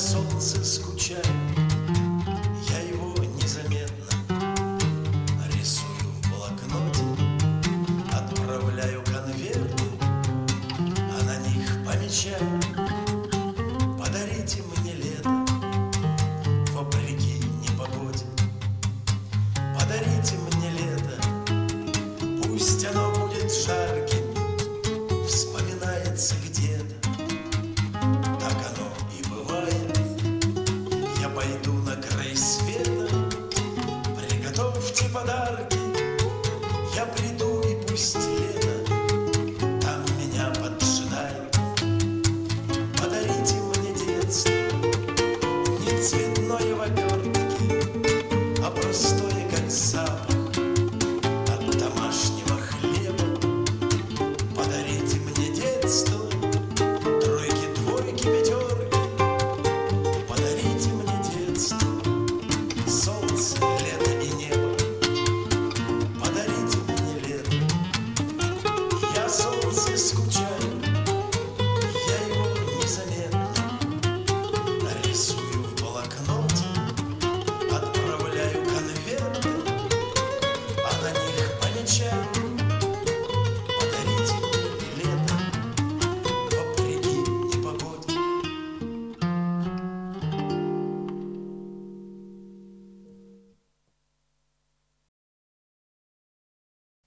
солнце скучаю, я его незаметно рисую в блокноте, отправляю конверты, а на них помечаю: подарите мне лето вопреки непогоде. Подарите мне лето, пусть оно будет жарким, вспоминается где-то. Так оно и бывает. Я пойду на край света, приготовьте подарки. Я приду, и пусть лето там меня поджидает. Подарите мне детство, не цветное в обертке, а простое